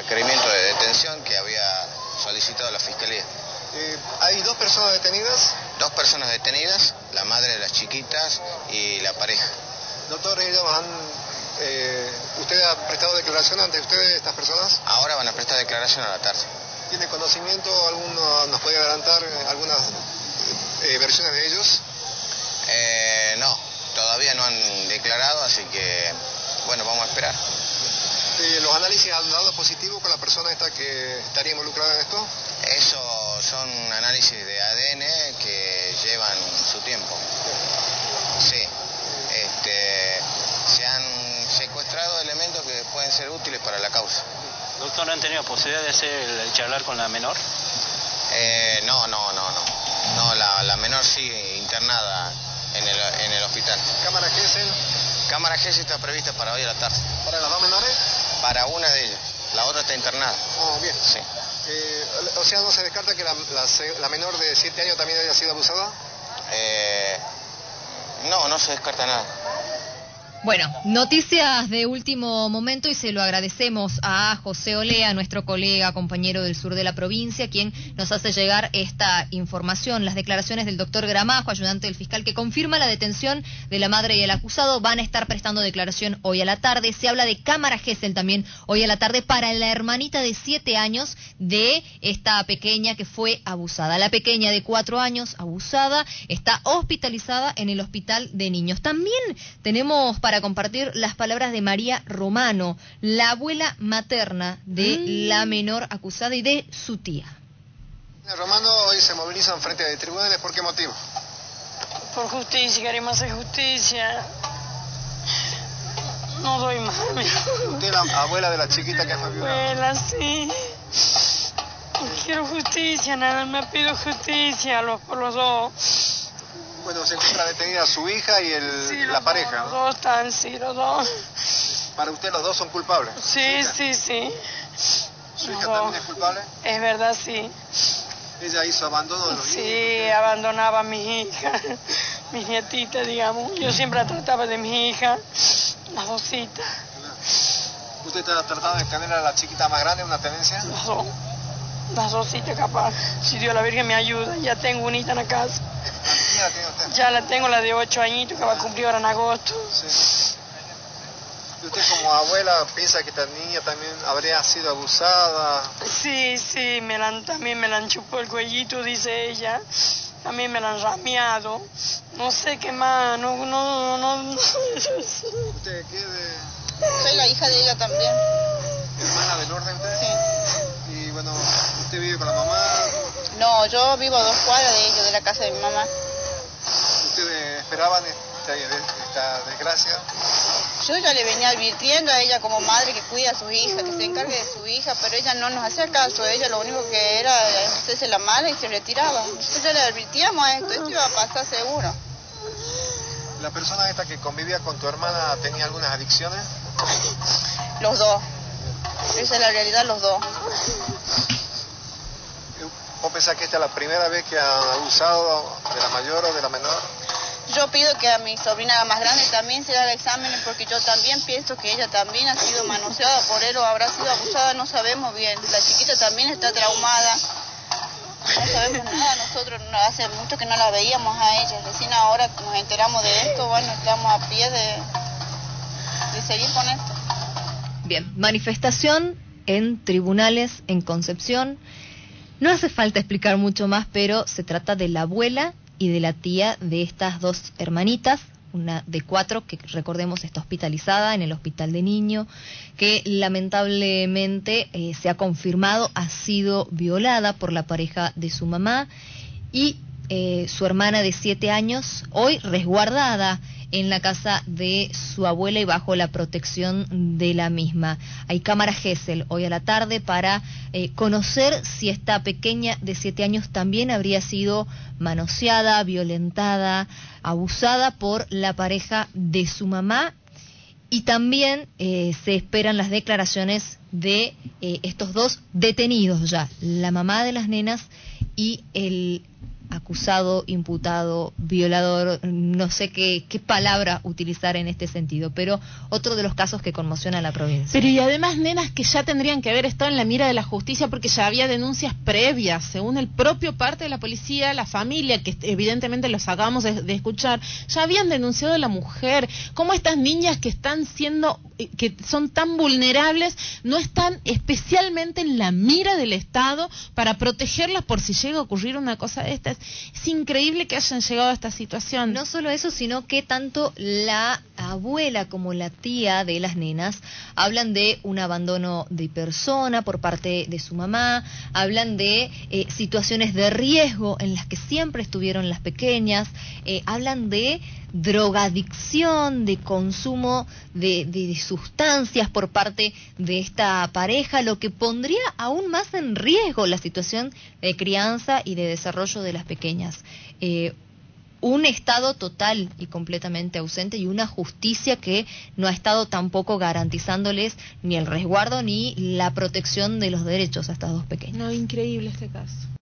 requerimiento de detención que había solicitado la Fiscalía. ¿Hay dos personas detenidas? Dos personas detenidas, la madre de las chiquitas y la pareja. Doctor, ¿usted ha prestado declaración ante ustedes, estas personas? Ahora van a prestar declaración a la tarde. ¿Tiene conocimiento alguno, nos puede adelantar algunas versiones de ellos? No, todavía no han declarado, así que, bueno, vamos a esperar. ¿Los análisis han dado positivo con la persona esta que estaría involucrada en esto? Eso son análisis de ADN que llevan su tiempo. Sí. Se han secuestrado elementos que pueden ser útiles para la causa. Doctor, ¿no han tenido posibilidad de hacer el charlar con la menor? No, la menor sigue internada en el hospital. ¿Cámara GESEL? Cámara GESEL está prevista para hoy a la tarde. ¿Para las dos menores? Para una de ellas, la otra está internada. Ah, bien. Sí. O sea, ¿no se descarta que la menor de 7 años también haya sido abusada? No se descarta nada. Bueno, noticias de último momento y se lo agradecemos a José Olea, nuestro colega, compañero del sur de la provincia, quien nos hace llegar esta información. Las declaraciones del doctor Gramajo, ayudante del fiscal, que confirma la detención de la madre y el acusado, van a estar prestando declaración hoy a la tarde. Se habla de cámara GESEL también hoy a la tarde para la hermanita de 7 años de esta pequeña que fue abusada. La pequeña de 4 años abusada está hospitalizada en el hospital de niños. También tenemos para compartir las palabras de María Romano, la abuela materna de la menor acusada y de su tía. Romano, hoy se movilizan frente a tribunales, ¿por qué motivo? Por justicia, queremos hacer justicia. No doy más. ¿Usted es la abuela de la chiquita que fue violada? Abuela, sí. Quiero justicia, nada más pido justicia por los dos. Bueno, se encuentra detenida su hija y sí, la pareja, los ¿no? dos están, sí, los dos. ¿Para usted los dos son culpables? Sí. ¿Su hija también es culpable? Es verdad, sí. ¿Ella hizo abandono de los niños? Sí, abandonaba a mis hijas, mis nietitas, digamos. Yo siempre trataba de mis hijas, las dositas. ¿Usted está tratando de tener a la chiquita más grande, una tenencia? Las dositas capaz. Si Dios la Virgen me ayuda, ya tengo unita en la casa. ¿Qué edad tiene usted? Ya la tengo, la de 8 añitos, que va a cumplir ahora en agosto. Sí. ¿Y usted como abuela piensa que esta niña también habría sido abusada? Sí, también me la han chupado el cuellito, dice ella. También me la han rameado. No sé qué más, no. ¿Usted qué de...? Soy la hija de ella también. ¿Hermana menor de usted? Sí. Y bueno, ¿usted vive con la mamá? No, yo vivo a 2 cuadras de ellos, de la casa de mi mamá. ¿Ustedes esperaban esta desgracia? Yo ya le venía advirtiendo a ella como madre que cuida a su hija, que se encargue de su hija, pero ella no nos hacía caso. Ella lo único que era hacerse la mala y se retiraba. Nosotros ya le advertíamos a esto iba a pasar seguro. ¿La persona esta que convivía con tu hermana tenía algunas adicciones? Los dos. Esa es la realidad, los dos. ¿Vos pensás que esta es la primera vez que han abusado de la mayor o de la menor? Yo pido que a mi sobrina más grande también se haga exámenes porque yo también pienso que ella también ha sido manoseada por él o habrá sido abusada, no sabemos bien. La chiquita también está traumada. No sabemos nada, nosotros hace mucho que no la veíamos a ella. Recién ahora nos enteramos de esto, bueno, estamos a pie de seguir con esto. Bien, manifestación en tribunales en Concepción. No hace falta explicar mucho más, pero se trata de la abuela y de la tía de estas dos hermanitas, una de 4, que recordemos está hospitalizada en el hospital de niño, que lamentablemente se ha confirmado ha sido violada por la pareja de su mamá, y su hermana de 7 años, hoy resguardada en la casa de su abuela y bajo la protección de la misma. Hay cámara GESEL hoy a la tarde para conocer si esta pequeña de 7 años también habría sido manoseada, violentada, abusada por la pareja de su mamá. Y también se esperan las declaraciones de estos dos detenidos ya, la mamá de las nenas y el acusado, imputado, violador, no sé qué palabra utilizar en este sentido, pero otro de los casos que conmociona a la provincia. Pero y además nenas que ya tendrían que haber estado en la mira de la justicia porque ya había denuncias previas, según el propio parte de la policía, la familia, que evidentemente los acabamos de escuchar, ya habían denunciado a la mujer. ¿Cómo estas niñas que están siendo, que son tan vulnerables, no están especialmente en la mira del Estado para protegerlas por si llega a ocurrir una cosa de estas? Es increíble que hayan llegado a esta situación. No solo eso, sino que tanto la abuela como la tía de las nenas hablan de un abandono de persona por parte de su mamá, hablan de situaciones de riesgo en las que siempre estuvieron las pequeñas, hablan de drogadicción, de consumo de sustancias por parte de esta pareja, lo que pondría aún más en riesgo la situación de crianza y de desarrollo de las pequeñas. Un Estado total y completamente ausente y una justicia que no ha estado tampoco garantizándoles ni el resguardo ni la protección de los derechos a estas dos pequeñas. No, increíble este caso.